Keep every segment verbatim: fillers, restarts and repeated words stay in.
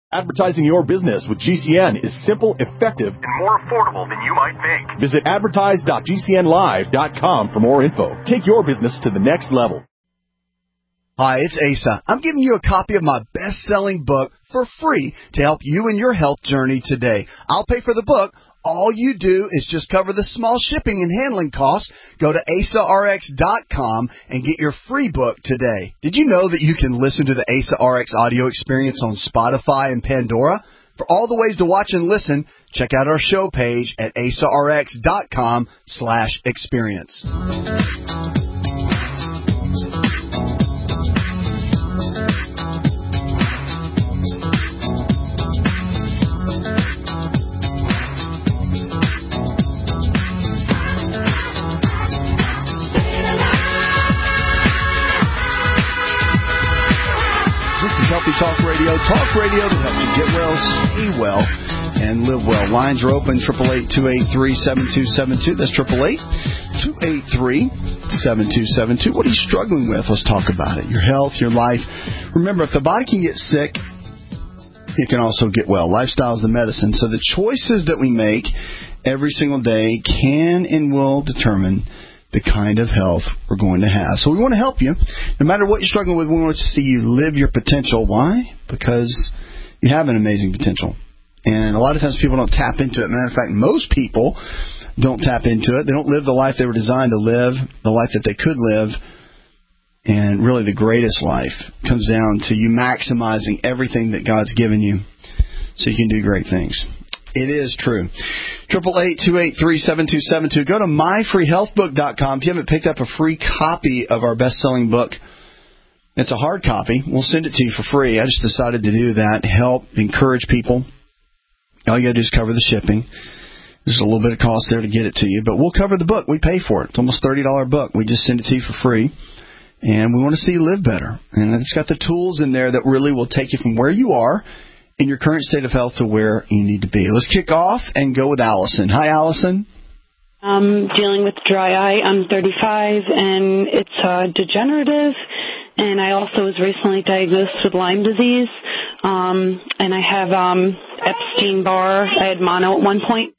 Advertising your business with G C N is simple, effective, and more affordable than you might think. Visit advertise dot g c n live dot com for more info. Take your business to the next level. Hi, it's Asa. I'm giving you a copy of my best-selling book for free to help you in your health journey today. I'll pay for the book. All you do is just cover the small shipping and handling costs. Go to asa r x dot com and get your free book today. Did you know that you can listen to the Asa R X audio experience on Spotify and Pandora? For all the ways to watch and listen, check out our show page at asa r x dot com slash experience. Healthy Talk Radio, talk radio to help you get well, stay well, and live well. Lines are open, eight eight eight, two eight three, seven two seven two. That's eight eight eight, two eight three, seven two seven two. What are you struggling with? Let's talk about it. Your health, your life. Remember, if the body can get sick, it can also get well. Lifestyle is the medicine. So the choices that we make every single day can and will determine the kind of health we're going to have. So we want to help you. No matter what you're struggling with, we want to see you live your potential. Why? Because you have an amazing potential. And a lot of times people don't tap into it. Matter of fact, most people don't tap into it. They don't live the life they were designed to live, the life that they could live. And really the greatest life comes down to you maximizing everything that God's given you so you can do great things. It is true. eight eight eight, two eight three, seven two seven two. Go to my free health book dot com. If you haven't picked up a free copy of our best-selling book, it's a hard copy. We'll send it to you for free. I just decided to do that, help, encourage people. All you got to do is cover the shipping. There's a little bit of cost there to get it to you, but we'll cover the book. We pay for it. It's almost a thirty dollars book. We just send it to you for free, and we want to see you live better. And it's got the tools in there that really will take you from where you are in your current state of health to where you need to be. Let's kick off and go with Allison. Hi, Allison. I'm dealing with dry eye. I'm thirty-five, and it's uh, degenerative, and I also was recently diagnosed with Lyme disease, um, and I have um, Epstein-Barr. I had mono at one point.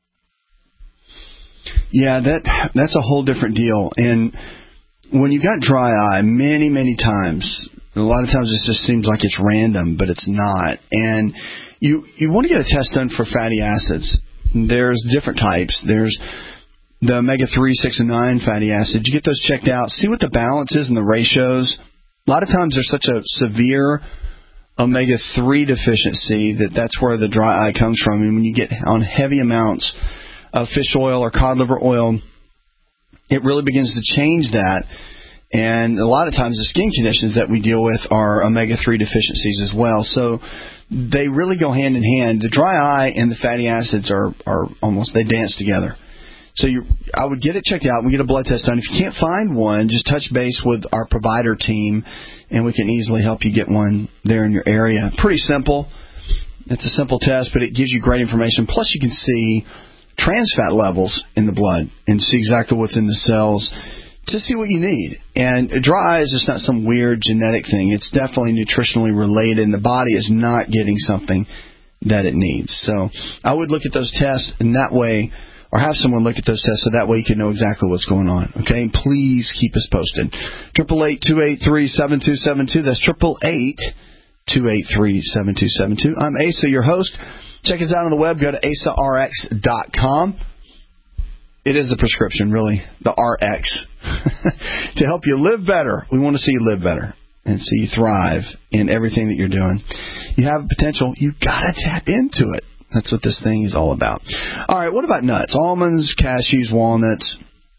Yeah, that that's a whole different deal. And when you got dry eye, many, many times, a lot of times it just seems like it's random, but it's not. And you you want to get a test done for fatty acids. There's different types. There's the omega three, six, and nine fatty acids. You get those checked out. See what the balance is and the ratios. A lot of times there's such a severe omega three deficiency that that's where the dry eye comes from. And when you get on heavy amounts of fish oil or cod liver oil, it really begins to change that. And a lot of times the skin conditions that we deal with are omega three deficiencies as well. So they really go hand in hand. The dry eye and the fatty acids are, are almost, they dance together. So you, I would get it checked out. We get a blood test done. If you can't find one, just touch base with our provider team, and we can easily help you get one there in your area. Pretty simple. It's a simple test, but it gives you great information. Plus you can see trans fat levels in the blood and see exactly what's in the cells to see what you need. And dry eye is just not some weird genetic thing. It's definitely nutritionally related, and the body is not getting something that it needs. So I would look at those tests in that way, or have someone look at those tests so that way you can know exactly what's going on. Okay? And please keep us posted. eight eight eight, two eight three, seven two seven two. That's eight eight eight, two eight three, seven two seven two. I'm Asa, your host. Check us out on the web. Go to asa r x dot com. It is the prescription, really, the R X, to help you live better. We want to see you live better and see you thrive in everything that you're doing. You have potential. You've got to tap into it. That's what this thing is all about. All right, what about nuts? Almonds, cashews, walnuts,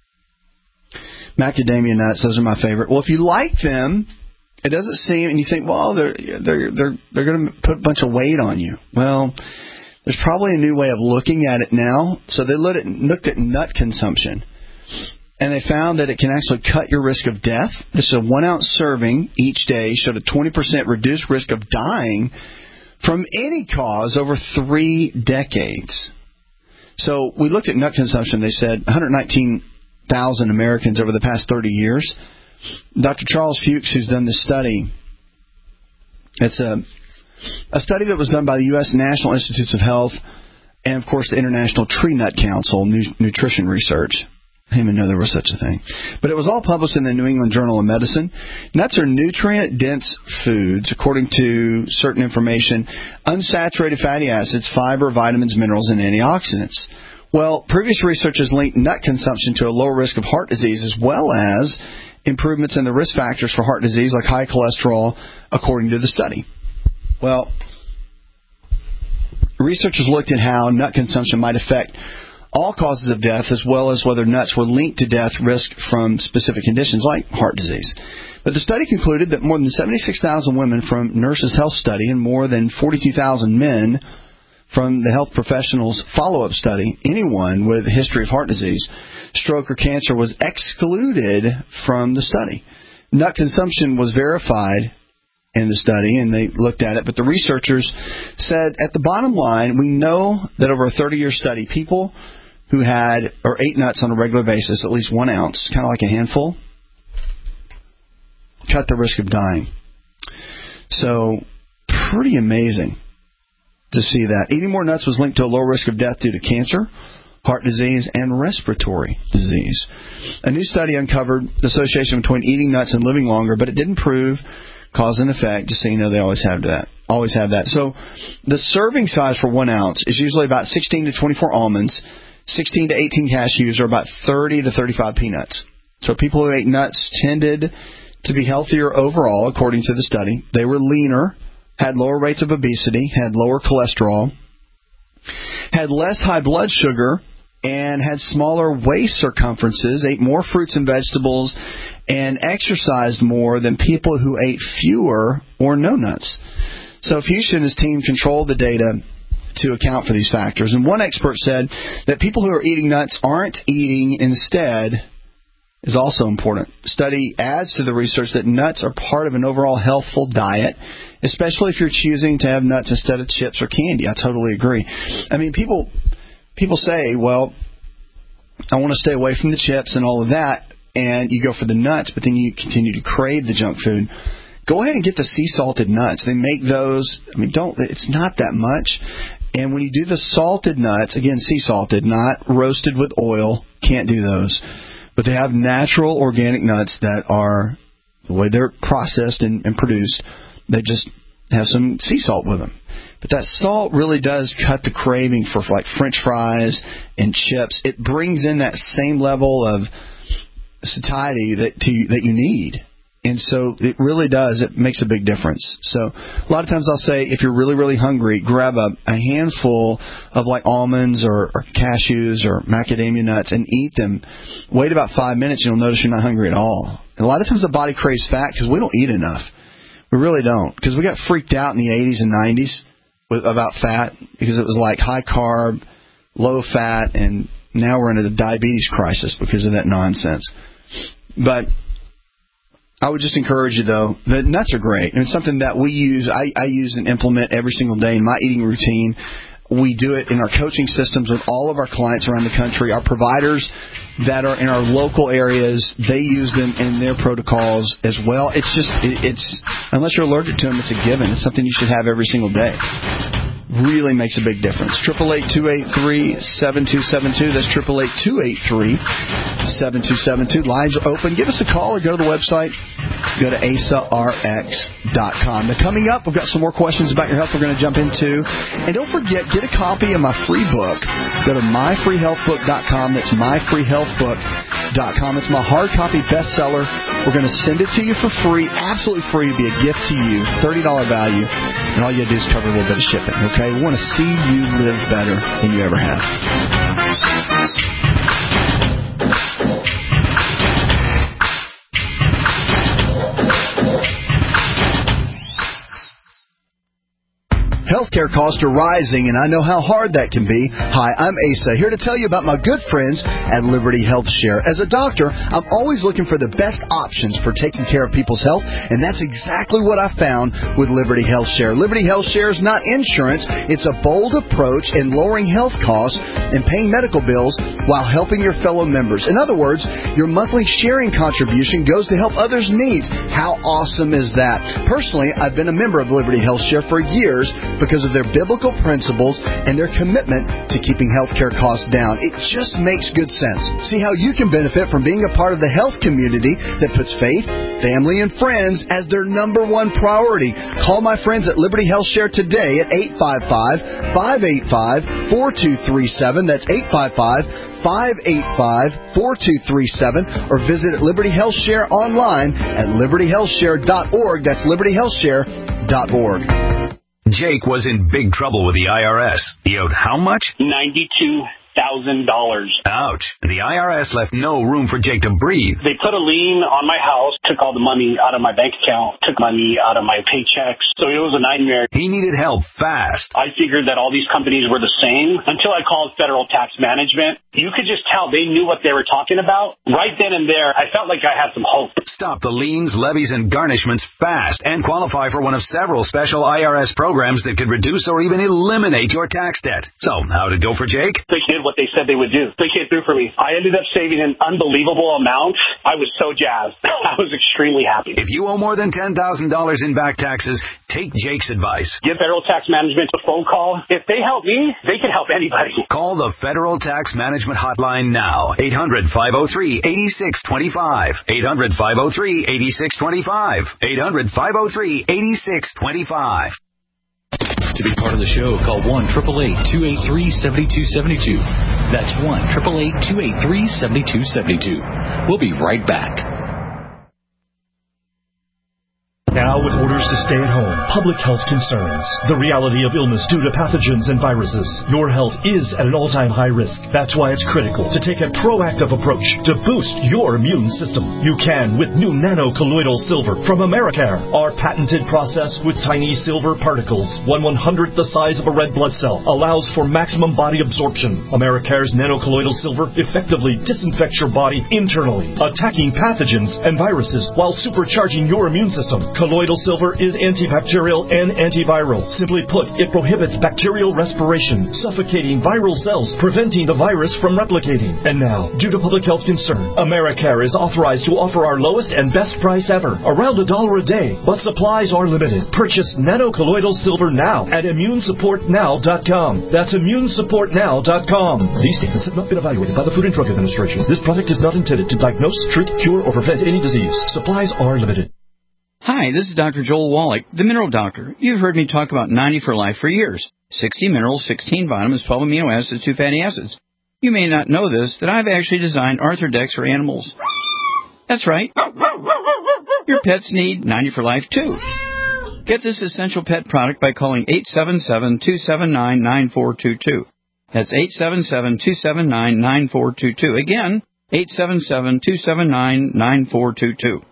macadamia nuts. Those are my favorite. Well, if you like them, it doesn't seem, and you think, well, they're they're they're they're going to put a bunch of weight on you. Well, there's probably a new way of looking at it now. So they looked at, looked at nut consumption, and they found that it can actually cut your risk of death. This is a one-ounce serving each day showed a twenty percent reduced risk of dying from any cause over three decades. So we looked at nut consumption. They said one hundred nineteen thousand Americans over the past thirty years. Doctor Charles Fuchs, who's done this study, it's a a study that was done by the U S National Institutes of Health and, of course, the International Tree Nut Council Nutrition Research. I didn't even know there was such a thing. But it was all published in the New England Journal of Medicine. Nuts are nutrient-dense foods, according to certain information, unsaturated fatty acids, fiber, vitamins, minerals, and antioxidants. Well, previous research has linked nut consumption to a lower risk of heart disease as well as improvements in the risk factors for heart disease like high cholesterol, according to the study. Well, researchers looked at how nut consumption might affect all causes of death, as well as whether nuts were linked to death risk from specific conditions like heart disease. But the study concluded that more than seventy-six thousand women from Nurses Health Study and more than forty-two thousand men from the Health Professionals Follow-Up Study, anyone with a history of heart disease, stroke, or cancer was excluded from the study. Nut consumption was verified in the study, and they looked at it, but the researchers said, at the bottom line, we know that over a thirty-year study, people who had or ate nuts on a regular basis, at least one ounce, kind of like a handful, cut the risk of dying. So, pretty amazing to see that. Eating more nuts was linked to a lower risk of death due to cancer, heart disease, and respiratory disease. A new study uncovered the association between eating nuts and living longer, but it didn't prove cause and effect. Just so you know, they always have that. Always have that. So the serving size for one ounce is usually about sixteen to twenty-four almonds, sixteen to eighteen cashews, or about thirty to thirty-five peanuts. So people who ate nuts tended to be healthier overall, according to the study. They were leaner, had lower rates of obesity, had lower cholesterol, had less high blood sugar, and had smaller waist circumferences, ate more fruits and vegetables, and exercised more than people who ate fewer or no nuts. So Fuchsia and his team controlled the data to account for these factors. And one expert said that people who are eating nuts aren't eating instead is also important. The study adds to the research that nuts are part of an overall healthful diet, especially if you're choosing to have nuts instead of chips or candy. I totally agree. I mean, people people say, well, I want to stay away from the chips and all of that, and you go for the nuts, but then you continue to crave the junk food. Go ahead and get the sea salted nuts. They make those, I mean, don't, it's not that much. And when you do the salted nuts, again, sea salted, not roasted with oil, can't do those. But they have natural organic nuts that are, the way they're processed and, and produced, they just have some sea salt with them. But that salt really does cut the craving for like French fries and chips. It brings in that same level of satiety that to, that you need. And so it really does. It makes a big difference. So a lot of times I'll say, if you're really, really hungry, grab a, a handful of like almonds or, or cashews or macadamia nuts and eat them. Wait about five minutes and you'll notice you're not hungry at all. And a lot of times the body craves fat because we don't eat enough. We really don't. Because we got freaked out in the eighties and nineties with, about fat because it was like high carb, low fat, and now we're in a diabetes crisis because of that nonsense. But I would just encourage you, though, that nuts are great. And it's something that we use, I, I use and implement every single day in my eating routine. We do it in our coaching systems with all of our clients around the country. Our providers that are in our local areas, they use them in their protocols as well. It's just, it's unless you're allergic to them, it's a given. It's something you should have every single day. Really makes a big difference. eight eight eight, two eight three, seven two seven two. That's eight eight eight, two eight three, seven two seven two. Lines are open. Give us a call or go to the website. Go to asa r x dot com. Now, coming up, we've got some more questions about your health we're going to jump into. And don't forget, get a copy of my free book. Go to my free health book dot com. That's my free health book dot com. It's my hard copy bestseller. We're going to send it to you for free, absolutely free. It'll be a gift to you, thirty dollars value. And all you have to do is cover a little bit of shipping, okay? We want to see you live better than you ever have. Health healthcare costs are rising, and I know how hard that can be. Hi, I'm Asa, here to tell you about my good friends at Liberty Health Share. As a doctor, I'm always looking for the best options for taking care of people's health, and that's exactly what I found with Liberty Health Share. Liberty Health Share is not insurance. It's a bold approach in lowering health costs and paying medical bills while helping your fellow members. In other words, your monthly sharing contribution goes to help others' needs. How awesome is that? Personally, I've been a member of Liberty Health Share for years because of their biblical principles and their commitment to keeping healthcare costs down. It just makes good sense. See how you can benefit from being a part of the health community that puts faith, family, and friends as their number one priority. Call my friends at Liberty Health Share today at eight five five, five eight five, four two three seven. That's eight five five, five eight five, four two three seven, or visit Liberty Health Share online at liberty health share dot org. That's liberty health share dot org. Jake was in big trouble with the I R S. He owed how much? ninety-two thousand dollars. Ouch. The I R S left no room for Jake to breathe. They put a lien on my house, took all the money out of my bank account, took money out of my paychecks. So it was a nightmare. He needed help fast. I figured that all these companies were the same until I called Federal Tax Management. You could just tell they knew what they were talking about. Right then and there, I felt like I had some hope. Stop the liens, levies, and garnishments fast and qualify for one of several special I R S programs that could reduce or even eliminate your tax debt. So, how'd it go for Jake? They did what they said they would do. They came through for me. I ended up saving an unbelievable amount. I was so jazzed. I was extremely happy. If you owe more than ten thousand dollars in back taxes, take Jake's advice. Give Federal Tax Management a phone call. If they help me, they can help anybody. Call the Federal Tax Management Hotline now. eight hundred, five oh three, eight six two five. eight hundred, five oh three, eight six two five. eight hundred, five oh three, eight six two five. To be part of the show, call one eight eight eight, two eight three, seven two seven two. That's one eight eight eight, two eight three, seven two seven two. We'll be right back. Now with orders to stay at home, public health concerns, the reality of illness due to pathogens and viruses, your health is at an all-time high risk. That's why it's critical to take a proactive approach to boost your immune system. You can with new nano-colloidal silver from Americare. Our patented process with tiny silver particles, one one-hundredth the size of a red blood cell, allows for maximum body absorption. Americare's nano-colloidal silver effectively disinfects your body internally, attacking pathogens and viruses while supercharging your immune system. Colloidal silver is antibacterial and antiviral. Simply put, it prohibits bacterial respiration, suffocating viral cells, preventing the virus from replicating. And now, due to public health concern, Americare is authorized to offer our lowest and best price ever, around a dollar a day, but supplies are limited. Purchase nano-colloidal silver now at immune support now dot com. That's immune support now dot com. These statements have not been evaluated by the Food and Drug Administration. This product is not intended to diagnose, treat, cure, or prevent any disease. Supplies are limited. Hi, this is Doctor Joel Wallach, the Mineral Doctor. You've heard me talk about ninety for Life for years. sixty minerals, sixteen vitamins, twelve amino acids, two fatty acids. You may not know this, that I've actually designed Arthrodex for animals. That's right. Your pets need ninety for Life, too. Get this essential pet product by calling eight seven seven, two seven nine, nine four two two. That's eight seven seven, two seven nine, nine four two two. Again, eight seven seven, two seven nine, nine four two two.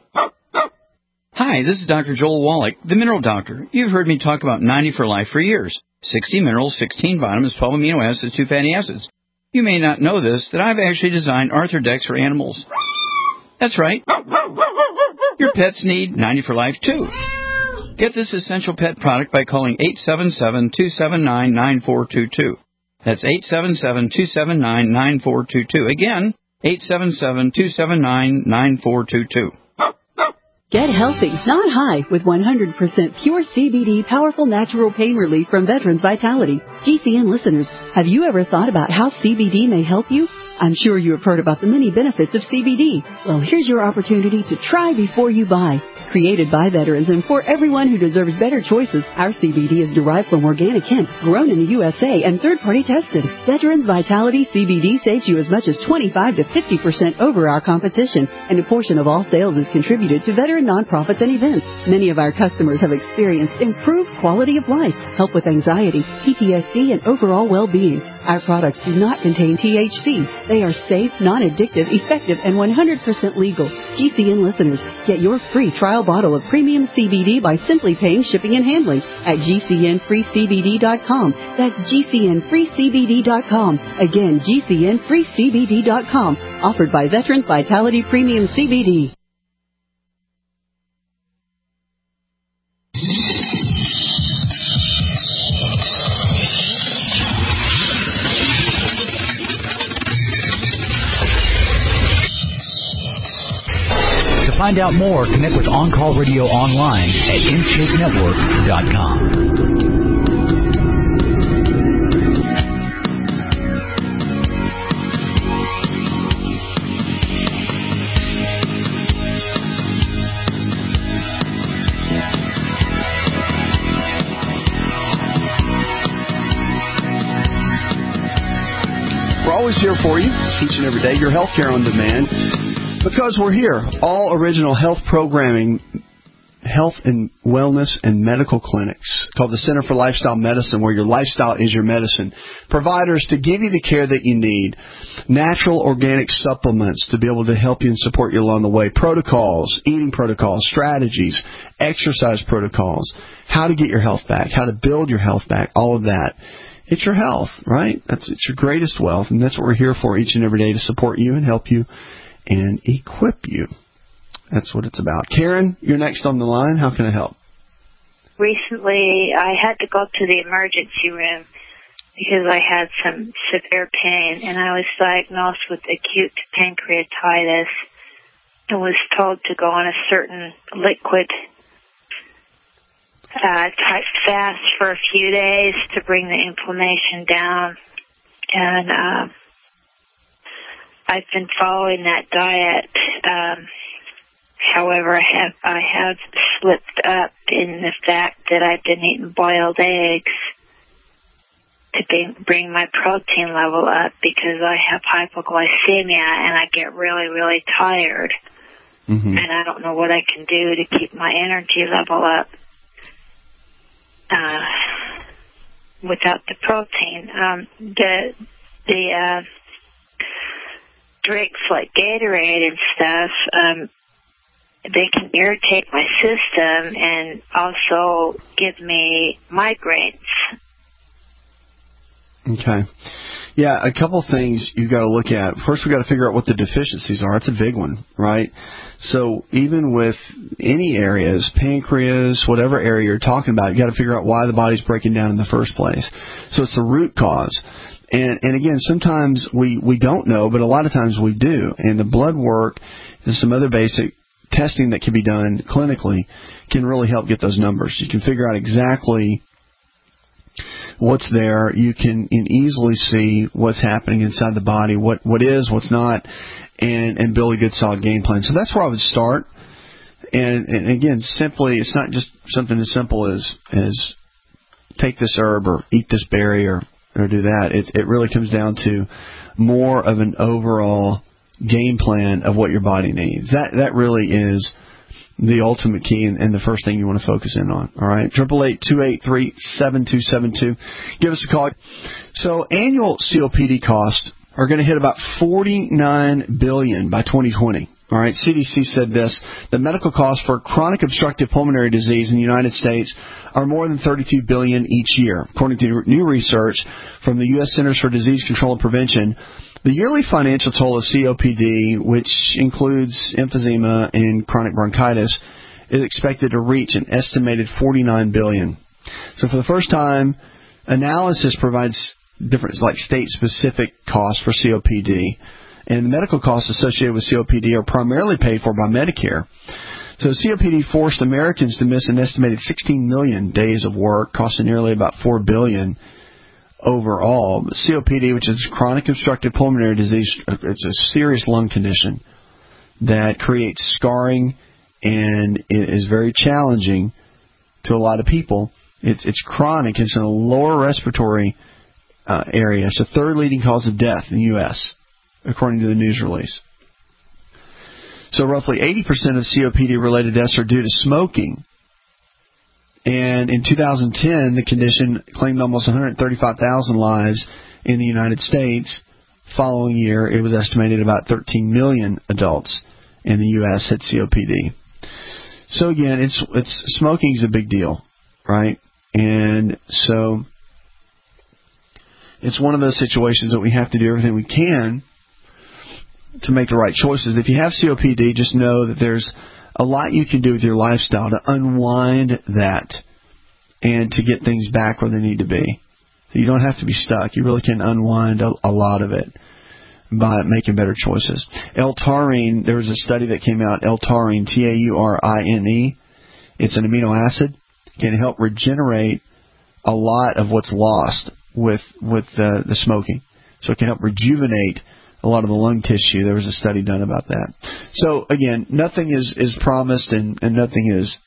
Hi, this is Doctor Joel Wallach, the Mineral Doctor. You've heard me talk about ninety for Life for years. sixty minerals, sixteen vitamins, twelve amino acids, two fatty acids. You may not know this, that I've actually designed Arthrodex for animals. That's right. Your pets need ninety for Life, too. Get this essential pet product by calling eight seven seven, two seven nine, nine four two two. That's eight seven seven, two seven nine, nine four two two. Again, eight seven seven, two seven nine, nine four two two. Get healthy, not high, with one hundred percent pure C B D powerful natural pain relief from Veterans Vitality. G C N listeners, have you ever thought about how C B D may help you? I'm sure you have heard about the many benefits of C B D. Well, here's your opportunity to try before you buy. Created by veterans and for everyone who deserves better choices, our C B D is derived from organic hemp, grown in the U S A and third-party tested. Veterans Vitality C B D saves you as much as twenty-five to fifty percent over our competition, and a portion of all sales is contributed to veteran nonprofits and events. Many of our customers have experienced improved quality of life, help with anxiety, P T S D, and overall well-being. Our products do not contain T H C. They are safe, non-addictive, effective, and one hundred percent legal. G C N listeners, get your free trial bottle of premium C B D by simply paying shipping and handling at G C N free C B D dot com. That's G C N free C B D dot com. Again, G C N free C B D dot com. Offered by Veterans Vitality Premium C B D. To find out more, connect with On Call Radio online at M Shake Network dot com. We're always here for you, each and every day. Your healthcare on demand. Because we're here. All original health programming, health and wellness and medical clinics called the Center for Lifestyle Medicine, where your lifestyle is your medicine. Providers to give you the care that you need. Natural organic supplements to be able to help you and support you along the way. Protocols, eating protocols, strategies, exercise protocols, how to get your health back, how to build your health back, all of that. It's your health, right? That's it's your greatest wealth, and that's what we're here for each and every day, to support you and help you and equip you. That's what it's about. Karen, you're next on the line. How can I help? Recently, I had to go to the emergency room because I had some severe pain, and I was diagnosed with acute pancreatitis and was told to go on a certain liquid uh, type fast for a few days to bring the inflammation down. And uh, I've been following that diet. Um, however, I have I have slipped up in the fact that I've been eating boiled eggs to be, bring my protein level up, because I have hypoglycemia and I get really, really tired. Mm-hmm. And I don't know what I can do to keep my energy level up uh, without the protein. Um, the the uh, drinks like Gatorade and stuff, um, they can irritate my system and also give me migraines. Okay. Yeah, a couple things you've got to look at. First, we've got to figure out what the deficiencies are. That's a big one, right? So even with any areas, pancreas, whatever area you're talking about, you've got to figure out why the body's breaking down in the first place. So it's the root cause. And, and again, sometimes we, we don't know, but a lot of times we do. And the blood work and some other basic testing that can be done clinically can really help get those numbers. You can figure out exactly what's there. You can, can easily see what's happening inside the body, what what is, what's not, and, and build a good solid game plan. So that's where I would start. And, and again, simply, it's not just something as simple as as take this herb or eat this berry or, or do that. It, it really comes down to more of an overall game plan of what your body needs. That that really is the ultimate key and, and the first thing you want to focus in on. All right, triple eight two eight three seven two seven two. Give us a call. So annual C O P D costs are going to hit about forty-nine billion dollars by twenty twenty. All right, C D C said this: the medical costs for chronic obstructive pulmonary disease in the United States are more than thirty-two billion dollars each year, according to new research from the U S Centers for Disease Control and Prevention. The yearly financial toll of C O P D, which includes emphysema and chronic bronchitis, is expected to reach an estimated forty-nine billion dollars. So for the first time, analysis provides different, like state-specific costs for C O P D, and the medical costs associated with C O P D are primarily paid for by Medicare. So C O P D forced Americans to miss an estimated sixteen million days of work, costing nearly about four billion dollars overall. But C O P D, which is chronic obstructive pulmonary disease, it's a serious lung condition that creates scarring and is very challenging to a lot of people. It's, it's chronic. It's in the lower respiratory uh, area. It's the third leading cause of death in the U S, according to the news release. So roughly eighty percent of C O P D-related deaths are due to smoking. And in two thousand ten, the condition claimed almost one hundred thirty-five thousand lives in the United States. Following year, it was estimated about thirteen million adults in the U S had C O P D. So again, it's it's smoking is a big deal, right? And so it's one of those situations that we have to do everything we can to make the right choices. If you have C O P D, just know that there's a lot you can do with your lifestyle to unwind that and to get things back where they need to be. You don't have to be stuck. You really can unwind a, a lot of it by making better choices. L-taurine, there was a study that came out, L-taurine, T A U R I N E. It's an amino acid. It can help regenerate a lot of what's lost with with the, the smoking. So it can help rejuvenate a lot of the lung tissue. There was a study done about that. So, again, nothing is, is promised and, and nothing is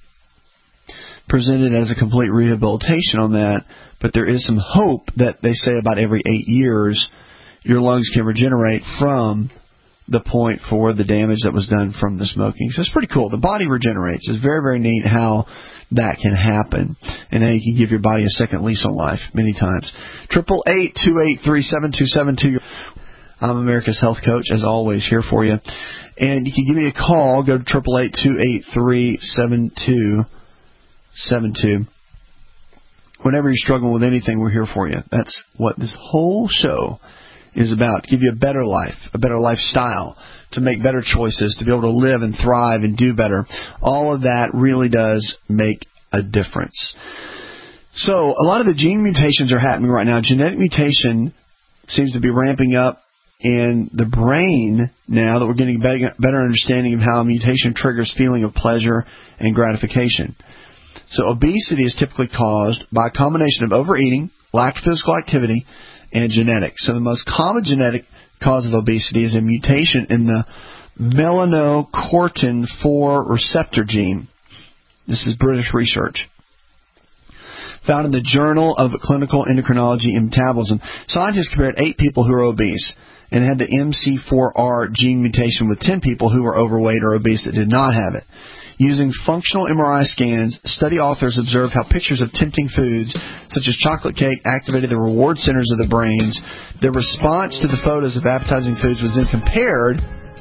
presented as a complete rehabilitation on that, but there is some hope that they say about every eight years your lungs can regenerate from the point for the damage that was done from the smoking. So it's pretty cool. The body regenerates. It's very, very neat how that can happen and how you can give your body a second lease on life many times. eight eight eight, two eight three, seven two seven two. I'm America's Health Coach, as always, here for you. And you can give me a call. Go to eight eight eight, two eight three, seven two seven two. Whenever you're struggling with anything, we're here for you. That's what this whole show is about, to give you a better life, a better lifestyle, to make better choices, to be able to live and thrive and do better. All of that really does make a difference. So a lot of the gene mutations are happening right now. Genetic mutation seems to be ramping up in the brain now that we're getting a better understanding of how a mutation triggers feeling of pleasure and gratification. So obesity is typically caused by a combination of overeating, lack of physical activity, and genetics. So the most common genetic cause of obesity is a mutation in the melanocortin four receptor gene. This is British research. Found in the Journal of Clinical Endocrinology and Metabolism. Scientists compared eight people who are obese and had the M C four R gene mutation with ten people who were overweight or obese that did not have it. Using functional M R I scans, study authors observed how pictures of tempting foods, such as chocolate cake, activated the reward centers of the brains. The response to the photos of appetizing foods was then compared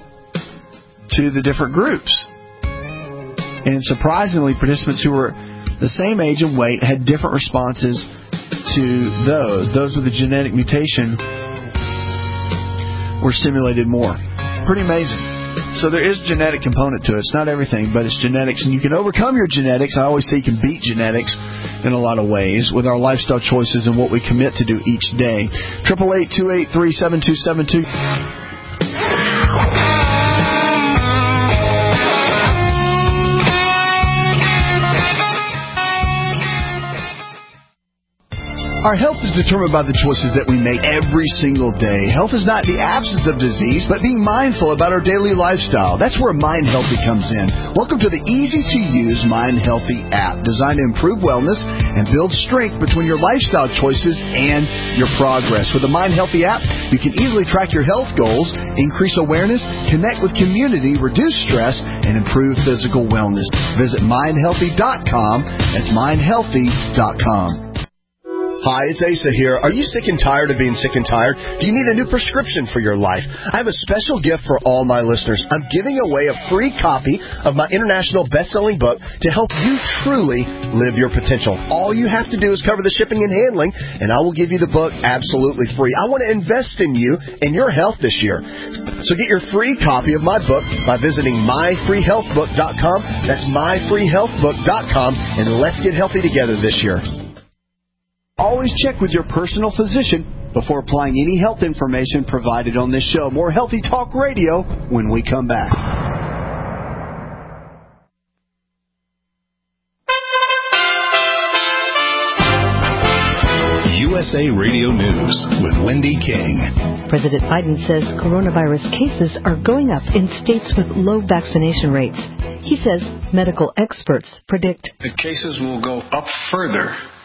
to the different groups. And surprisingly, participants who were the same age and weight had different responses to those. Those with a genetic mutation were stimulated more. Pretty amazing. So there is a genetic component to it. It's not everything, but it's genetics. And you can overcome your genetics. I always say you can beat genetics in a lot of ways with our lifestyle choices and what we commit to do each day. eight eight eight, two eight three, seven two seven two. Our health is determined by the choices that we make every single day. Health is not the absence of disease, but being mindful about our daily lifestyle. That's where Mind Healthy comes in. Welcome to the easy-to-use Mind Healthy app, designed to improve wellness and build strength between your lifestyle choices and your progress. With the Mind Healthy app, you can easily track your health goals, increase awareness, connect with community, reduce stress, and improve physical wellness. Visit mind healthy dot com. That's mind healthy dot com. Hi, it's Asa here. Are you sick and tired of being sick and tired? Do you need a new prescription for your life? I have a special gift for all my listeners. I'm giving away a free copy of my international best-selling book to help you truly live your potential. All you have to do is cover the shipping and handling, and I will give you the book absolutely free. I want to invest in you and your health this year. So get your free copy of my book by visiting my free health book dot com. That's my free health book dot com, and let's get healthy together this year. Always check with your personal physician before applying any health information provided on this show. More Healthy Talk Radio when we come back. U S A Radio News with Wendy King. President Biden says coronavirus cases are going up in states with low vaccination rates. He says medical experts predict the cases will go up further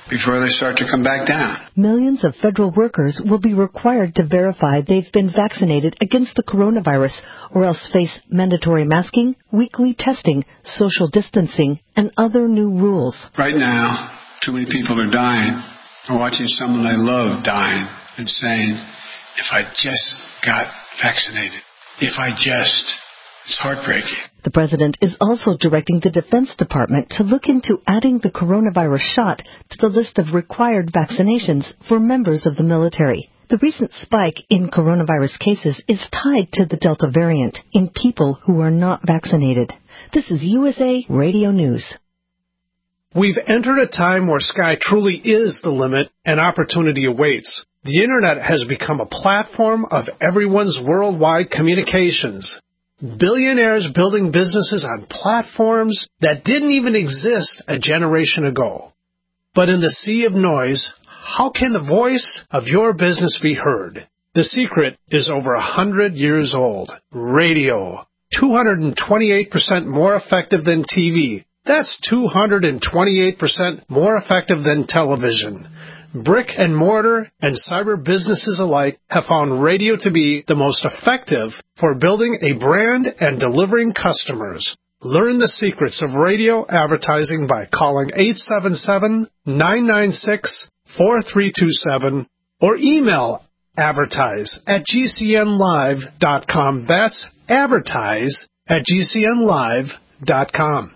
before they start to come back down. Millions of federal workers will be required to verify they've been vaccinated against the coronavirus or else face mandatory masking, weekly testing, social distancing, and other new rules. Right now, too many people are dying. They're watching someone they love dying and saying, if I just got vaccinated, if I just... It's heartbreaking. The president is also directing the Defense Department to look into adding the coronavirus shot to the list of required vaccinations for members of the military. The recent spike in coronavirus cases is tied to the Delta variant in people who are not vaccinated. This is U S A Radio News. We've entered a time where sky truly is the limit and opportunity awaits. The Internet has become a platform of everyone's worldwide communications. Billionaires building businesses on platforms that didn't even exist a generation ago. But in the sea of noise, how can the voice of your business be heard? The secret is over a hundred years old. Radio. two hundred twenty-eight percent more effective than T V. That's two hundred twenty-eight percent more effective than television. Brick and mortar and cyber businesses alike have found radio to be the most effective for building a brand and delivering customers. Learn the secrets of radio advertising by calling eight seven seven, nine nine six, four three two seven or email advertise at g c n live dot com. That's advertise at g c n live dot com.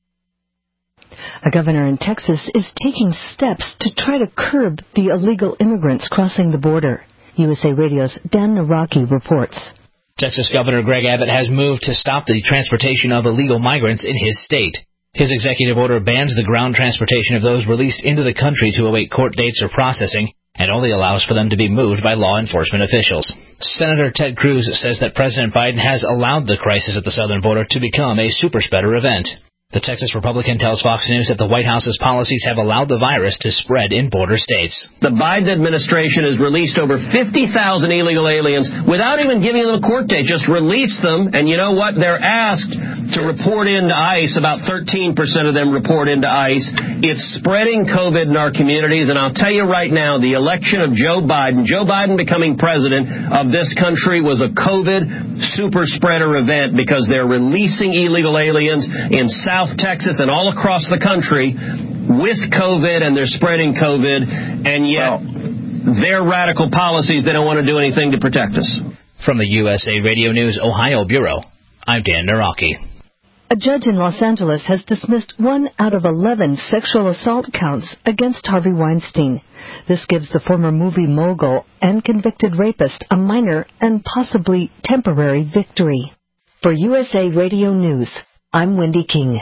A governor in Texas is taking steps to try to curb the illegal immigrants crossing the border. U S A Radio's Dan Naraki reports. Texas Governor Greg Abbott has moved to stop the transportation of illegal migrants in his state. His executive order bans the ground transportation of those released into the country to await court dates or processing, and only allows for them to be moved by law enforcement officials. Senator Ted Cruz says that President Biden has allowed the crisis at the southern border to become a super spreader event. The Texas Republican tells Fox News that the White House's policies have allowed the virus to spread in border states. The Biden administration has released over fifty thousand illegal aliens without even giving them a court date. Just release them, and you know what? They're asked to report into ICE. About thirteen percent of them report into ICE. It's spreading COVID in our communities, and I'll tell you right now, the election of Joe Biden, Joe Biden becoming president of this country was a COVID super spreader event because they're releasing illegal aliens in South South Texas and all across the country with COVID, and they're spreading COVID, and yet well, their radical policies, they don't want to do anything to protect us. From the U S A Radio News Ohio Bureau, I'm Dan Naraki. A judge in Los Angeles has dismissed one out of eleven sexual assault counts against Harvey Weinstein. This gives the former movie mogul and convicted rapist a minor and possibly temporary victory. For U S A Radio News, I'm Wendy King.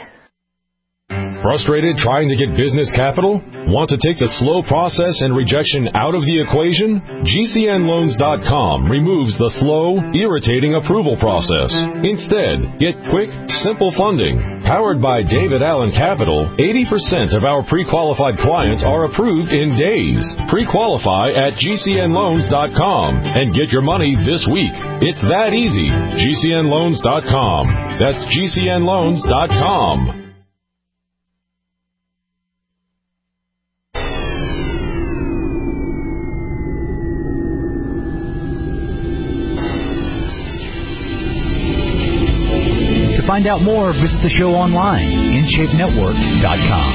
Frustrated trying to get business capital? Want to take the slow process and rejection out of the equation? G C N loans dot com removes the slow, irritating approval process. Instead, get quick, simple funding. Powered by David Allen Capital, eighty percent of our pre-qualified clients are approved in days. Pre-qualify at G C N loans dot com and get your money this week. It's that easy. G C N loans dot com. That's G C N loans dot com. To find out more, visit the show online, in shape network dot com.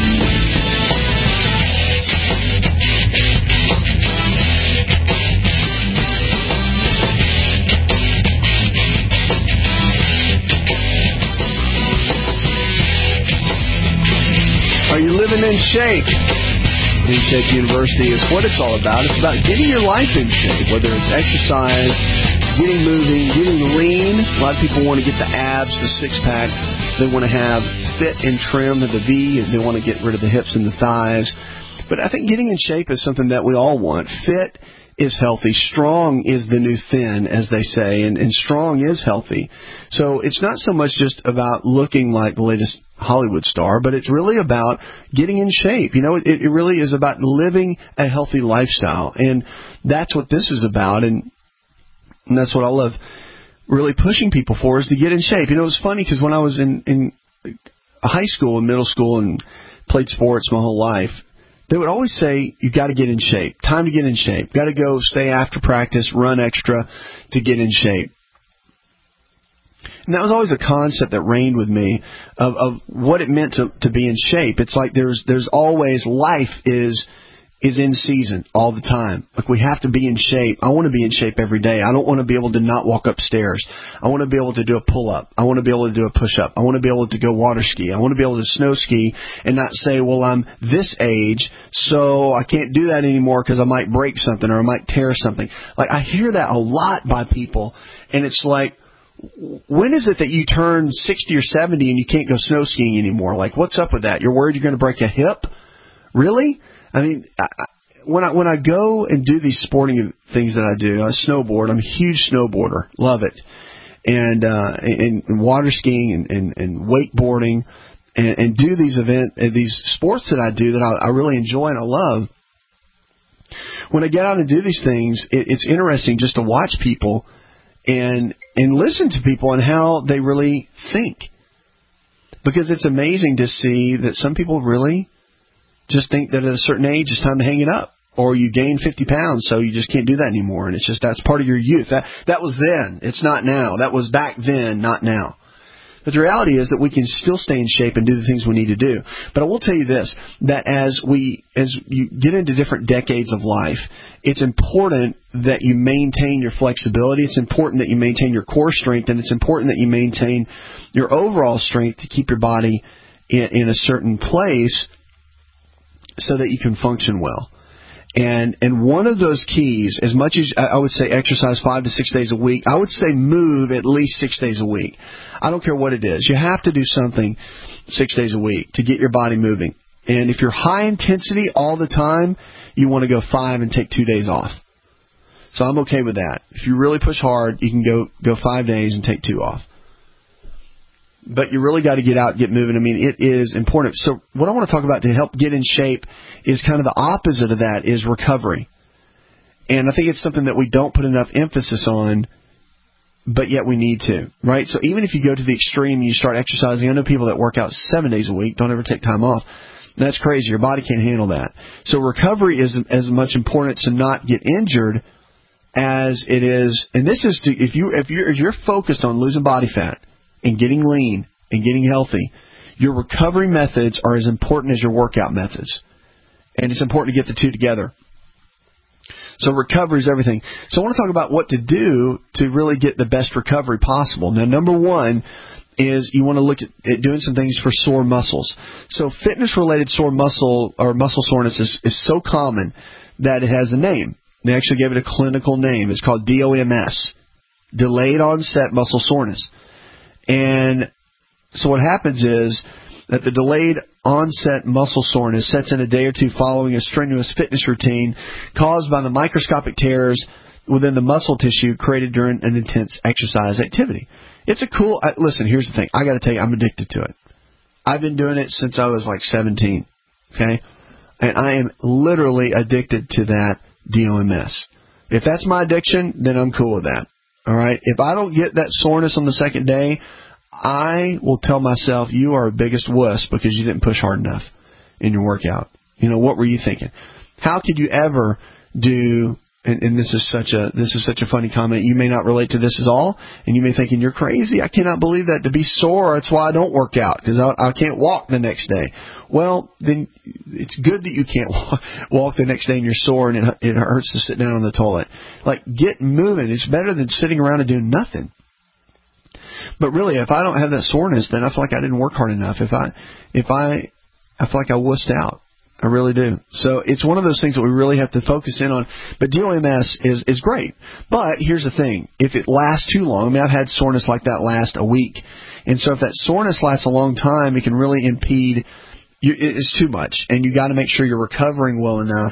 Are you living in shape? In Shape University is what it's all about. It's about getting your life in shape, whether it's exercise, getting moving, getting lean. A lot of people want to get the abs, the six-pack. They want to have fit and trim of the V, and they want to get rid of the hips and the thighs. But I think getting in shape is something that we all want. Fit is healthy. Strong is the new thin, as they say, and, and strong is healthy. So it's not so much just about looking like the latest Hollywood star, but it's really about getting in shape. You know, it, it really is about living a healthy lifestyle, and that's what this is about, and, and that's what I love really pushing people for, is to get in shape. You know, it's funny because when I was in, in high school and middle school and played sports my whole life, they would always say, you got to get in shape. Time to get in shape. Got to go stay after practice, run extra to get in shape. And that was always a concept that reigned with me of, of what it meant to, to be in shape. It's like there's there's always, life is is in season all the time. Like, we have to be in shape. I want to be in shape every day. I don't want to be able to not walk upstairs. I want to be able to do a pull-up. I want to be able to do a push-up. I want to be able to go water ski. I want to be able to snow ski and not say, well, I'm this age, so I can't do that anymore because I might break something or I might tear something. Like, I hear that a lot by people, and it's like, when is it that you turn sixty or seventy and you can't go snow skiing anymore? Like, what's up with that? You're worried you're going to break a hip? Really? I mean, I, when I when I go and do these sporting things that I do, I snowboard. I'm a huge snowboarder, love it, and uh, and, and water skiing and, and, and wakeboarding, and, and do these event these sports that I do that I, I really enjoy and I love. When I get out and do these things, it, it's interesting just to watch people and and listen to people and how they really think, because it's amazing to see that some people really just think that at a certain age it's time to hang it up, or you gain fifty pounds, so you just can't do that anymore. And it's just, that's part of your youth. That that was then. It's not now. That was back then, not now. But the reality is that we can still stay in shape and do the things we need to do. But I will tell you this, that as we, as you get into different decades of life, it's important that you maintain your flexibility. It's important that you maintain your core strength, and it's important that you maintain your overall strength to keep your body in, in a certain place, so that you can function well. And and one of those keys, as much as I would say exercise five to six days a week, I would say move at least six days a week. I don't care what it is. You have to do something six days a week to get your body moving. And if you're high intensity all the time, you want to go five and take two days off. So I'm okay with that. If you really push hard, you can go, go five days and take two off. But you really got to get out and get moving. I mean, it is important. So what I want to talk about to help get in shape is kind of the opposite of that, is recovery. And I think it's something that we don't put enough emphasis on, but yet we need to, right? So even if you go to the extreme and you start exercising, I know people that work out seven days a week, don't ever take time off. That's crazy. Your body can't handle that. So recovery is as much important to not get injured as it is, and this is to, if you if you're if you're focused on losing body fat and getting lean and getting healthy, your recovery methods are as important as your workout methods. And it's important to get the two together. So recovery is everything. So I want to talk about what to do to really get the best recovery possible. Now, number one is you want to look at, at doing some things for sore muscles. So fitness-related sore muscle or muscle soreness is, is so common that it has a name. They actually gave it a clinical name. It's called D O M S, delayed onset muscle soreness. And so what happens is that the delayed onset muscle soreness sets in a day or two following a strenuous fitness routine caused by the microscopic tears within the muscle tissue created during an intense exercise activity. It's a cool, uh, listen, here's the thing. I got to tell you, I'm addicted to it. I've been doing it since I was like seventeen, okay? And I am literally addicted to that D O M S. If that's my addiction, then I'm cool with that. All right. If I don't get that soreness on the second day, I will tell myself, you are a biggest wuss because you didn't push hard enough in your workout. You know, what were you thinking? How could you ever do, and, and this is such a this is such a funny comment. You may not relate to this at all, and you may be thinking, you're crazy. I cannot believe that. To be sore, that's why I don't work out, because I, I can't walk the next day. Well, then it's good that you can't walk, walk the next day and you're sore and it, it hurts to sit down on the toilet. Like, get moving. It's better than sitting around and doing nothing. But really, if I don't have that soreness, then I feel like I didn't work hard enough. If I, if I, I feel like I wussed out. I really do. So it's one of those things that we really have to focus in on. But D O M S is, is great. But here's the thing. If it lasts too long, I mean, I've had soreness like that last a week. And so if that soreness lasts a long time, it can really impede, you, it's too much. And you got to make sure you're recovering well enough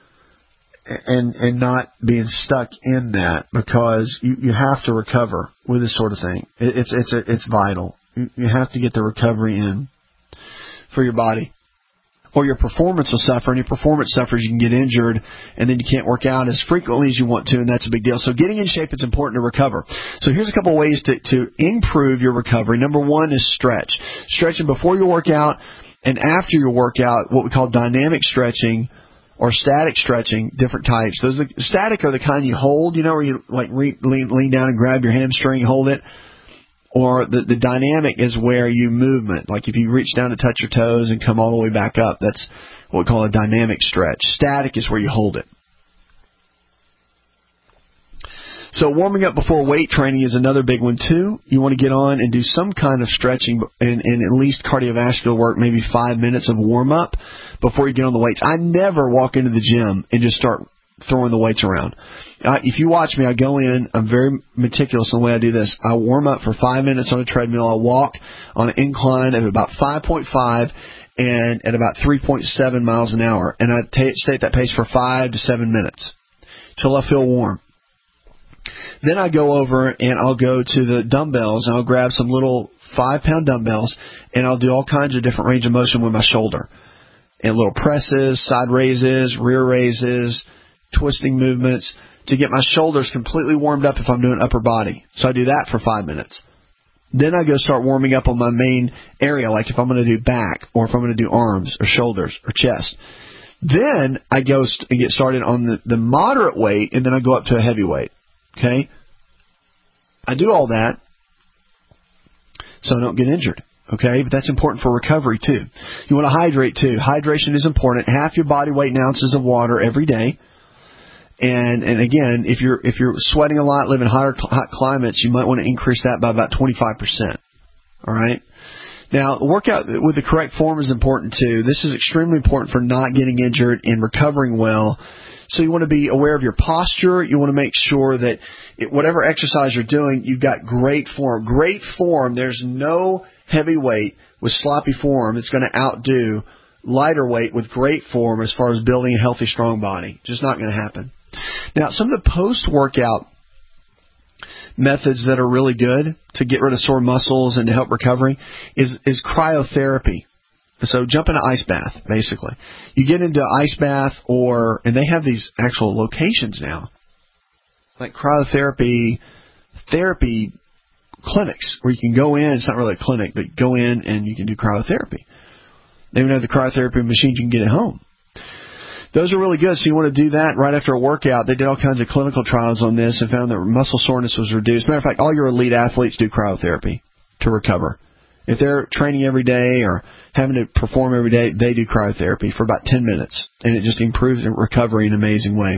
and and not being stuck in that, because you, you have to recover with this sort of thing. It, it's it's a, it's vital. You, you have to get the recovery in for your body, or your performance will suffer. And your performance suffers, you can get injured, and then you can't work out as frequently as you want to, and that's a big deal. So getting in shape is important to recover. So here's a couple of ways to, to improve your recovery. Number one is stretch. Stretching before your workout and after your workout, what we call dynamic stretching or static stretching, different types. Those are, static are the kind you hold, you know, where you like re, lean, lean down and grab your hamstring, hold it. Or the, the dynamic is where you movement. Like if you reach down to touch your toes and come all the way back up, that's what we call a dynamic stretch. Static is where you hold it. So warming up before weight training is another big one too. You want to get on and do some kind of stretching and, and at least cardiovascular work, maybe five minutes of warm up before you get on the weights. I never walk into the gym and just start throwing the weights around. Uh, if you watch me, I go in, I'm very meticulous in the way I do this. I warm up for five minutes on a treadmill. I walk on an incline of about five point five and at about three point seven miles an hour. And I t- stay at that pace for five to seven minutes till I feel warm. Then I go over and I'll go to the dumbbells and I'll grab some little five-pound dumbbells and I'll do all kinds of different range of motion with my shoulder. And little presses, side raises, rear raises, twisting movements to get my shoulders completely warmed up if I'm doing upper body. So I do that for five minutes. Then I go start warming up on my main area, like if I'm going to do back or if I'm going to do arms or shoulders or chest. Then I go st- and get started on the, the moderate weight and then I go up to a heavy weight. Okay? I do all that so I don't get injured. Okay? But that's important for recovery too. You want to hydrate too. Hydration is important. Half your body weight in ounces of water every day. And and again, if you're if you're sweating a lot, living in hotter hot climates, you might want to increase that by about twenty-five percent. All right? Now, workout with the correct form is important too. This is extremely important for not getting injured and recovering well. So you want to be aware of your posture. You want to make sure that it, whatever exercise you're doing, you've got great form. Great form, there's no heavy weight with sloppy form that's going to outdo lighter weight with great form as far as building a healthy, strong body. Just not going to happen. Now, some of the post-workout methods that are really good to get rid of sore muscles and to help recovery is, is cryotherapy. So jump in an ice bath, basically. You get into an ice bath or, and they have these actual locations now, like cryotherapy therapy clinics where you can go in. It's not really a clinic, but go in and you can do cryotherapy. They even have the cryotherapy machines you can get at home. Those are really good. So you want to do that right after a workout. They did all kinds of clinical trials on this and found that muscle soreness was reduced. Matter of fact, all your elite athletes do cryotherapy to recover. If they're training every day or having to perform every day, they do cryotherapy for about ten minutes, and it just improves recovery in an amazing way.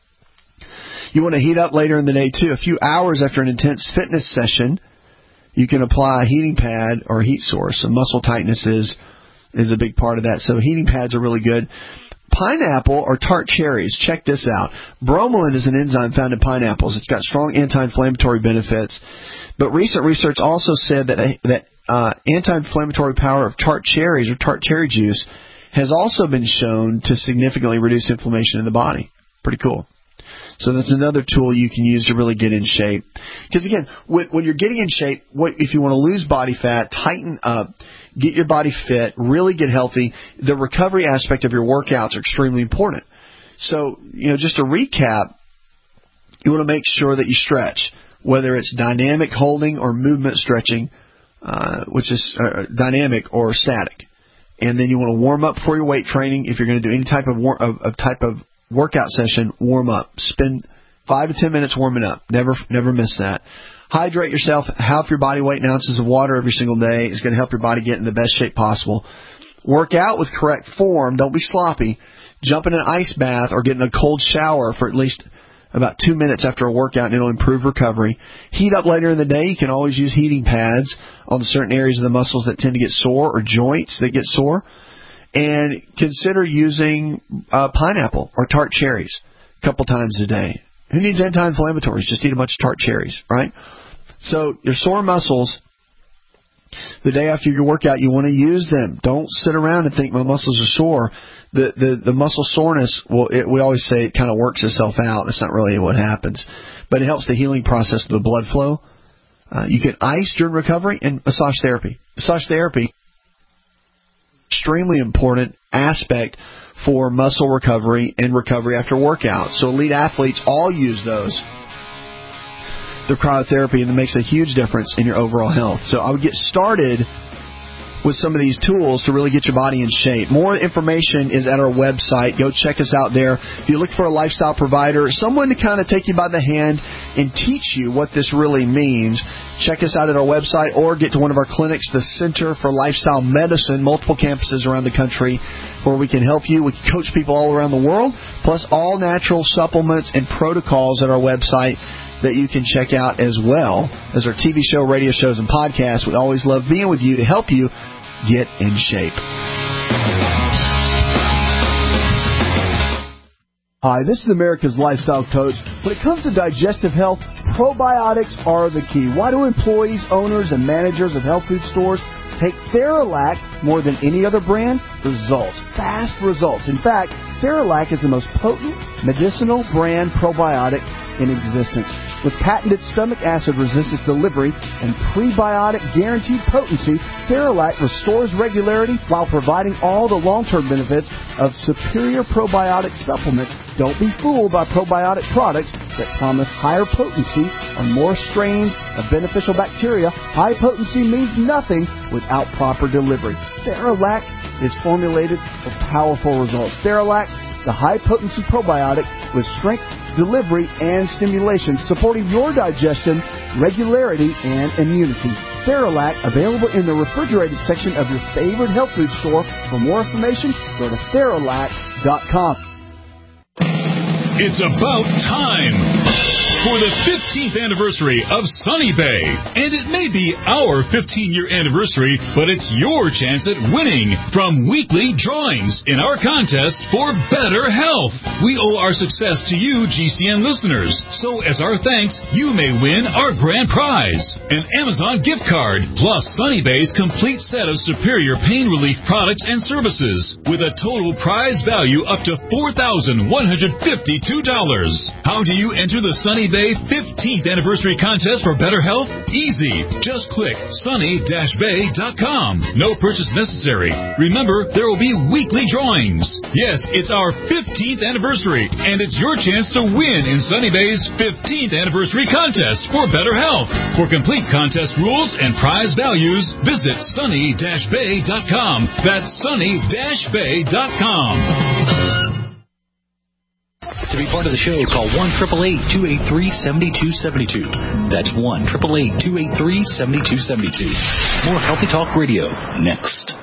You want to heat up later in the day, too. A few hours after an intense fitness session, you can apply a heating pad or a heat source. So muscle tightness is, is a big part of that. So heating pads are really good. Pineapple or tart cherries. Check this out. Bromelain is an enzyme found in pineapples. It's got strong anti-inflammatory benefits. But recent research also said that that uh, anti-inflammatory power of tart cherries or tart cherry juice has also been shown to significantly reduce inflammation in the body. Pretty cool. So that's another tool you can use to really get in shape. Because again, when you're getting in shape, what, if you want to lose body fat, tighten up, get your body fit, really get healthy, the recovery aspect of your workouts are extremely important. So, you know, just to recap, you want to make sure that you stretch, whether it's dynamic holding or movement stretching, uh, which is uh, dynamic or static. And then you want to warm up for your weight training. If you're going to do any type of, war- of, of type of workout session, warm up. Spend five to ten minutes warming up. Never, never miss that. Hydrate yourself. Half your body weight in ounces of water every single day is going to help your body get in the best shape possible. Work out with correct form. Don't be sloppy. Jump in an ice bath or get in a cold shower for at least about two minutes after a workout, and it'll improve recovery. Heat up later in the day. You can always use heating pads on certain areas of the muscles that tend to get sore or joints that get sore. And consider using uh, pineapple or tart cherries a couple times a day. Who needs anti-inflammatories? Just eat a bunch of tart cherries, right? So your sore muscles, the day after your workout, you want to use them. Don't sit around and think my muscles are sore. The the, the muscle soreness, well, it, we always say it kind of works itself out. That's not really what happens. But it helps the healing process of the blood flow. Uh, you can ice during recovery and massage therapy. Massage therapy, extremely important aspect for muscle recovery and recovery after workout. So elite athletes all use those. The cryotherapy, and it makes a huge difference in your overall health. So I would get started with some of these tools to really get your body in shape. More information is at our website. Go check us out there. If you look for a lifestyle provider, someone to kind of take you by the hand and teach you what this really means, check us out at our website or get to one of our clinics, the Center for Lifestyle Medicine, multiple campuses around the country where we can help you. We can coach people all around the world, plus all natural supplements and protocols at our website that you can check out as well as our T V show, radio shows, and podcasts. We always love being with you to help you get in shape. Hi, this is America's Lifestyle Coach. When it comes to digestive health, probiotics are the key. Why do employees, owners, and managers of health food stores take Theralac more than any other brand? Results. Fast results. In fact, Theralac is the most potent medicinal brand probiotic in existence. With patented stomach acid resistance delivery and prebiotic guaranteed potency, Theralac restores regularity while providing all the long-term benefits of superior probiotic supplements. Don't be fooled by probiotic products that promise higher potency or more strains of beneficial bacteria. High potency means nothing without proper delivery. Theralac is formulated for powerful results. Theralac, the high-potency probiotic with strength, delivery, and stimulation, supporting your digestion, regularity, and immunity. Theralac, available in the refrigerated section of your favorite health food store. For more information, go to Theralac dot com. It's about time for the fifteenth anniversary of Sunny Bay. And it may be our fifteen-year anniversary, but it's your chance at winning from weekly drawings in our contest for better health. We owe our success to you, G C N listeners. So as our thanks, you may win our grand prize, an Amazon gift card, plus Sunny Bay's complete set of superior pain relief products and services, with a total prize value up to four thousand one hundred fifty-two dollars. How do you enter the Sunny Bay fifteenth anniversary contest for better health? Easy. Just click sunny dash bay dot com. No purchase necessary. Remember, there will be weekly drawings. Yes, it's our fifteenth anniversary, and it's your chance to win in Sunny Bay's fifteenth anniversary contest for better health. For complete contest rules and prize values, visit sunny dash bay dot com. That's sunny dash bay dot com. To be part of the show, call one eight eight eight, two eight three, seven two seven two. That's one eight eight eight, two eight three, seven two seven two. More Healthy Talk Radio next.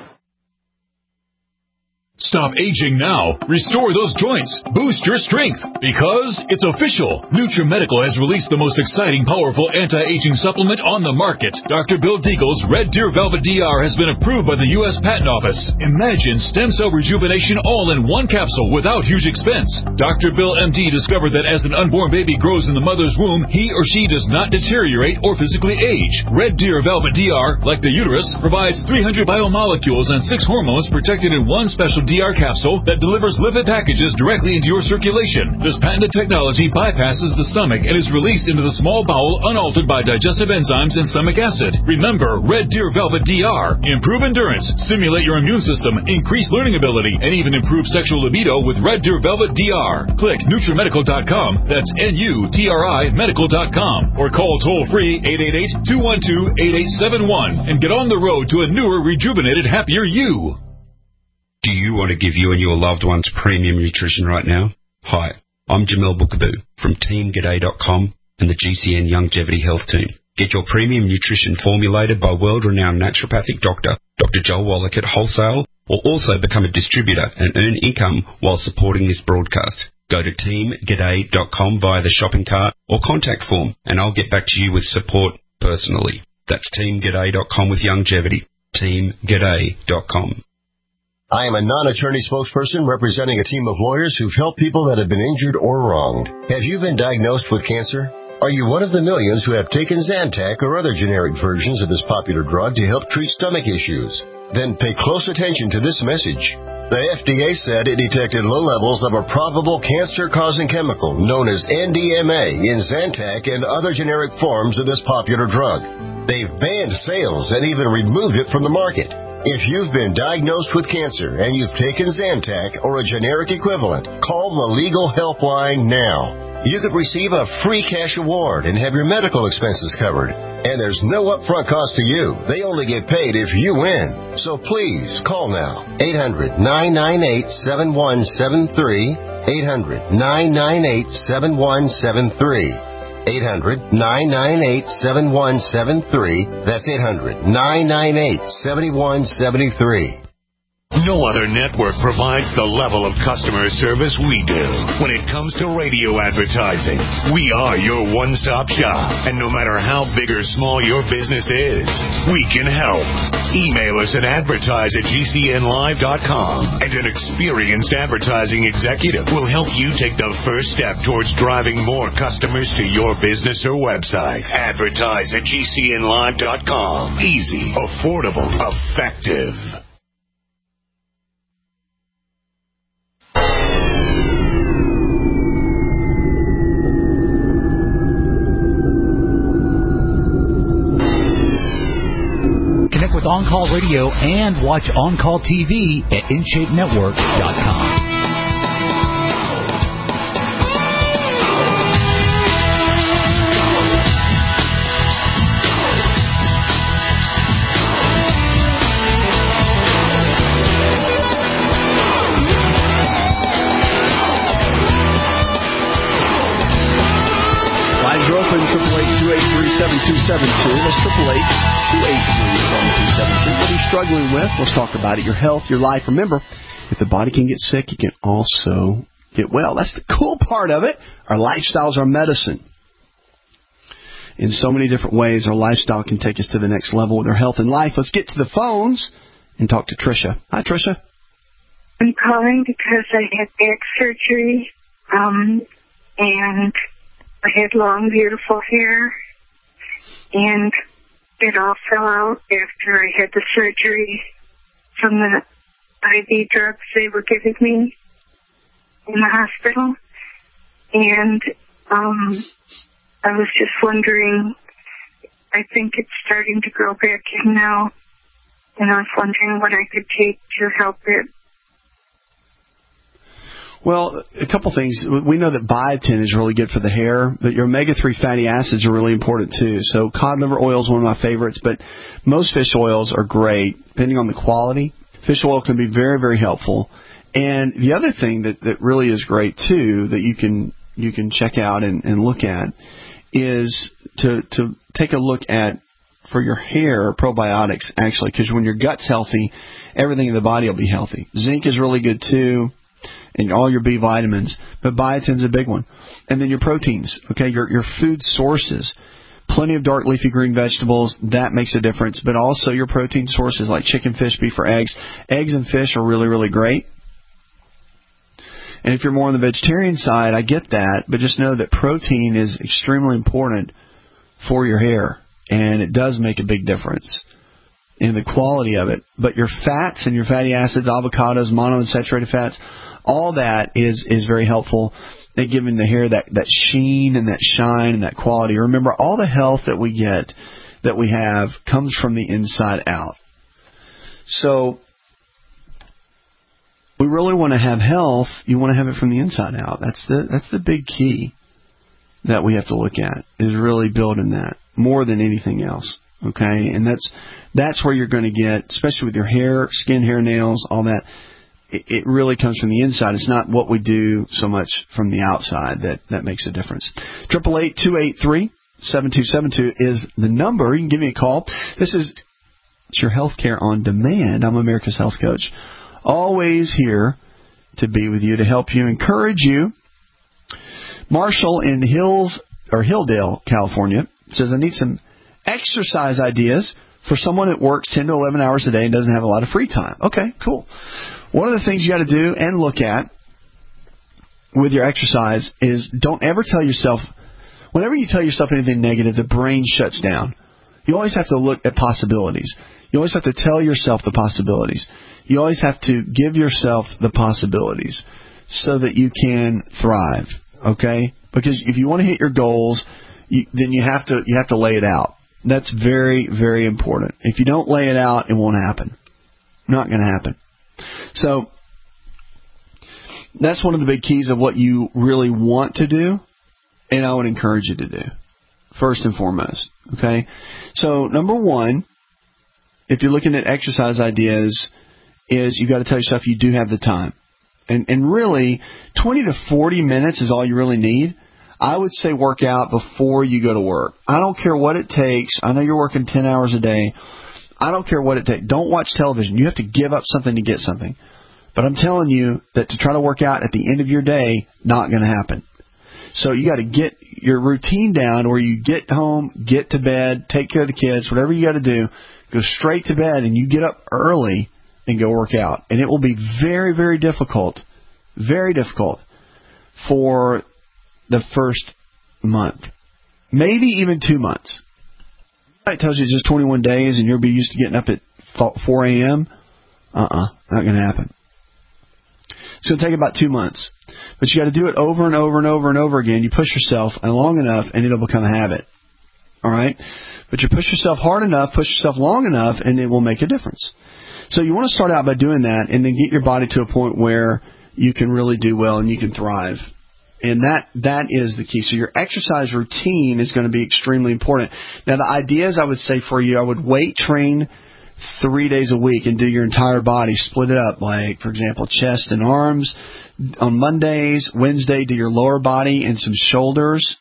Stop aging now. Restore those joints. Boost your strength. Because it's official. NutriMedical has released the most exciting, powerful anti-aging supplement on the market. Doctor Bill Deagle's Red Deer Velvet D R has been approved by the U S Patent Office. Imagine stem cell rejuvenation all in one capsule without huge expense. Doctor Bill M D discovered that as an unborn baby grows in the mother's womb, he or she does not deteriorate or physically age. Red Deer Velvet D R, like the uterus, provides three hundred biomolecules and six hormones protected in one special D R capsule that delivers lipid packages directly into your circulation. This patented technology bypasses the stomach and is released into the small bowel unaltered by digestive enzymes and stomach acid. Remember, Red Deer Velvet D R. Improve endurance, stimulate your immune system, increase learning ability, and even improve sexual libido with Red Deer Velvet D R. Click NutriMedical dot com. That's N U T R I medical dot com. Or call toll-free eight eight eight, two one two, eight eight seven one and get on the road to a newer, rejuvenated, happier you. Do you want to give you and your loved ones premium nutrition right now? Hi, I'm Jamel Bookaboo from Team G'day dot com and the G C N Longevity Health Team. Get your premium nutrition formulated by world-renowned naturopathic doctor, Doctor Joel Wallach at wholesale, or also become a distributor and earn income while supporting this broadcast. Go to Team G'day dot com via the shopping cart or contact form, and I'll get back to you with support personally. That's Team G'day dot com with longevity. Team G'day dot com. I am a non-attorney spokesperson representing a team of lawyers who've helped people that have been injured or wronged. Have you been diagnosed with cancer? Are you one of the millions who have taken Zantac or other generic versions of this popular drug to help treat stomach issues? Then pay close attention to this message. The F D A said it detected low levels of a probable cancer-causing chemical known as N D M A in Zantac and other generic forms of this popular drug. They've banned sales and even removed it from the market. If you've been diagnosed with cancer and you've taken Zantac or a generic equivalent, call the legal helpline now. You could receive a free cash award and have your medical expenses covered. And there's no upfront cost to you. They only get paid if you win. So please call now. eight hundred, nine nine eight, seven one seven three. eight hundred, nine nine eight, seven one seven three. eight hundred, nine nine eight, seven one seven three. That's eight hundred, nine nine eight, seven one seven three. No other network provides the level of customer service we do. When it comes to radio advertising, we are your one-stop shop. And no matter how big or small your business is, we can help. Email us at advertise at G C N live dot com, and an experienced advertising executive will help you take the first step towards driving more customers to your business or website. Advertise at G C N live dot com. Easy, affordable, effective. Connect with On Call Radio and watch On Call T V at in shape network dot com. Lines are open, triple eight two eight three seven two seven two. That's triple eight two eight three seven two seven two. What are you struggling with? Let's talk about it. Your health, your life. Remember, if the body can get sick, it can also get well. That's the cool part of it. Our lifestyles are medicine. In so many different ways, our lifestyle can take us to the next level with our health and life. Let's get to the phones and talk to Tricia. Hi, Tricia. I'm calling because I had back surgery, um, and I had long, beautiful hair, and it all fell out after I had the surgery from the I V drugs they were giving me in the hospital. And um, I was just wondering, I think it's starting to grow back in now, and I was wondering what I could take to help it. Well, a couple things. We know that biotin is really good for the hair, but your omega three fatty acids are really important too. So cod liver oil is one of my favorites, but most fish oils are great, depending on the quality. Fish oil can be very, very helpful. And the other thing that, that really is great too, that you can you can check out and, and look at, is to to take a look at, for your hair, probiotics, actually, because when your gut's healthy, everything in the body will be healthy. Zinc is really good too, and all your B vitamins, but biotin's a big one. And then your proteins, okay, your your food sources. Plenty of dark leafy green vegetables, that makes a difference, but also your protein sources like chicken, fish, beef, or eggs. Eggs and fish are really, really great. And if you're more on the vegetarian side, I get that, but just know that protein is extremely important for your hair, and it does make a big difference in the quality of it. But your fats and your fatty acids, avocados, monounsaturated fats, all that is, is very helpful at giving the hair that, that sheen and that shine and that quality. Remember, all the health that we get, that we have, comes from the inside out. So we really want to have health. You want to have it from the inside out. That's the that's the big key that we have to look at, is really building that more than anything else. Okay, and that's that's where you're going to get, especially with your hair, skin, hair, nails, all that. It, it really comes from the inside. It's not what we do so much from the outside that that makes a difference. Triple eight two eight three seven two seven two is the number. You can give me a call. This is it's your Healthcare on Demand. I'm America's Health Coach. Always here to be with you, to help you, encourage you. Marshall in Hills or Hilldale, California, says, I need some exercise ideas for someone that works ten to eleven hours a day and doesn't have a lot of free time. Okay, cool. One of the things you got to do and look at with your exercise is don't ever tell yourself, whenever you tell yourself anything negative, the brain shuts down. You always have to look at possibilities. You always have to tell yourself the possibilities. You always have to give yourself the possibilities so that you can thrive, okay? Because if you want to hit your goals, you, then you have to you have to lay it out. That's very, very important. If you don't lay it out, it won't happen. Not going to happen. So that's one of the big keys of what you really want to do and I would encourage you to do, first and foremost. Okay? So, number one, if you're looking at exercise ideas, is you got to tell yourself you do have the time. And, and really, twenty to forty minutes is all you really need. I would say work out before you go to work. I don't care what it takes. I know you're working ten hours a day. I don't care what it takes. Don't watch television. You have to give up something to get something. But I'm telling you that to try to work out at the end of your day, not going to happen. So you got to get your routine down where you get home, get to bed, take care of the kids, whatever you got to do, go straight to bed, and you get up early and go work out. And it will be very, very difficult, very difficult for the first month, maybe even two months. It tells you just twenty-one days and you'll be used to getting up at four a.m. Uh-uh, not going to happen. It's going to take about two months. But you got to do it over and over and over and over again. You push yourself long enough and it'll become a habit. All right? But you push yourself hard enough, push yourself long enough, and it will make a difference. So you want to start out by doing that and then get your body to a point where you can really do well and you can thrive. And that that is the key. So your exercise routine is going to be extremely important. Now, the ideas I would say for you, I would weight train three days a week and do your entire body. Split it up, like, for example, chest and arms. On Mondays, Wednesday, do your lower body and some shoulders.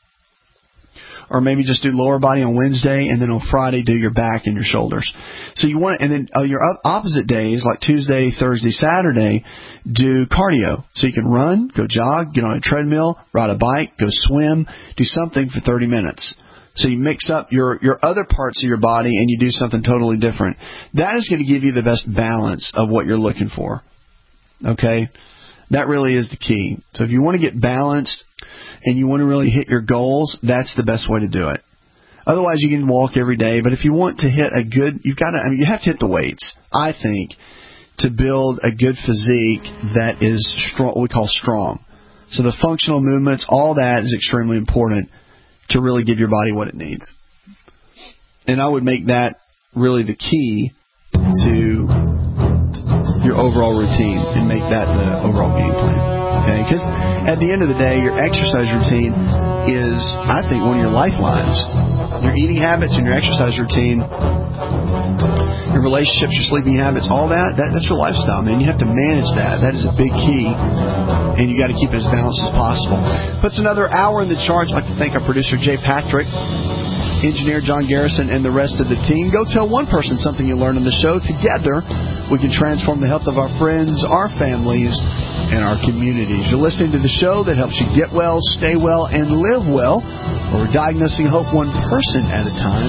Or maybe just do lower body on Wednesday, and then on Friday do your back and your shoulders. So you want, and then uh, your opposite days, like Tuesday, Thursday, Saturday, do cardio. So you can run, go jog, get on a treadmill, ride a bike, go swim, do something for thirty minutes. So you mix up your, your other parts of your body and you do something totally different. That is going to give you the best balance of what you're looking for. Okay? That really is the key. So if you want to get balanced and you want to really hit your goals, that's the best way to do it. Otherwise, you can walk every day. But if you want to hit a good, you've got to, I mean, you have to hit the weights, I think, to build a good physique that is strong, what we call strong. So the functional movements, all that is extremely important to really give your body what it needs. And I would make that really the key to your overall routine and make that the overall game plan. Okay? Because at the end of the day, your exercise routine is, I think, one of your lifelines. Your eating habits and your exercise routine, your relationships, your sleeping habits, all that, that that's your lifestyle, man. You have to manage that. That is a big key. And you got to keep it as balanced as possible. Puts another hour in the charge. I'd like to thank our producer, Jay Patrick, engineer John Garrison, and the rest of the team. Go tell one person something you learned on the show. Together, we can transform the health of our friends, our families, and our communities. You're listening to the show that helps you get well, stay well, and live well. Where we're diagnosing hope one person at a time.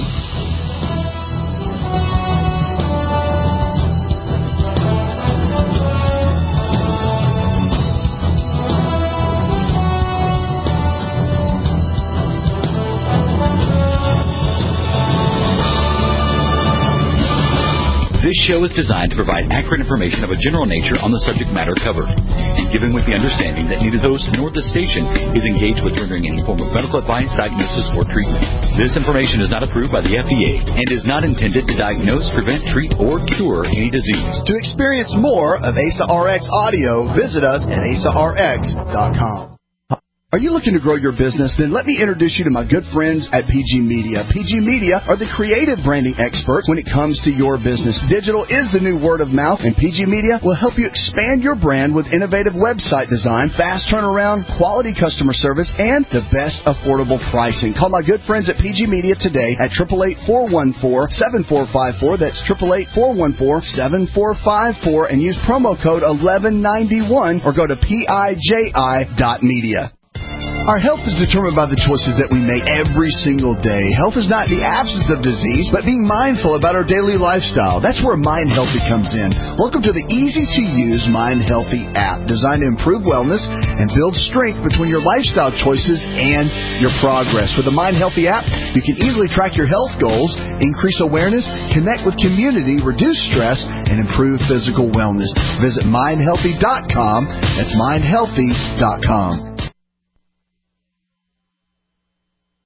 This show is designed to provide accurate information of a general nature on the subject matter covered, and given with the understanding that neither the host nor the station is engaged with rendering any form of medical advice, diagnosis, or treatment. This information is not approved by the F D A and is not intended to diagnose, prevent, treat, or cure any disease. To experience more of A S A R X audio, visit us at A S A R X dot com. Are you looking to grow your business? Then let me introduce you to my good friends at P G Media. P G Media are the creative branding experts when it comes to your business. Digital is the new word of mouth, and P G Media will help you expand your brand with innovative website design, fast turnaround, quality customer service, and the best affordable pricing. Call my good friends at P G Media today at eight eight eight, four one four, seven four five four. That's eight eight eight, four one four, seven four five four, and use promo code eleven ninety-one or go to P I J I dot media. Our health is determined by the choices that we make every single day. Health is not the absence of disease, but being mindful about our daily lifestyle. That's where Mind Healthy comes in. Welcome to the easy-to-use Mind Healthy app, designed to improve wellness and build strength between your lifestyle choices and your progress. With the Mind Healthy app, you can easily track your health goals, increase awareness, connect with community, reduce stress, and improve physical wellness. Visit mind healthy dot com. That's mind healthy dot com.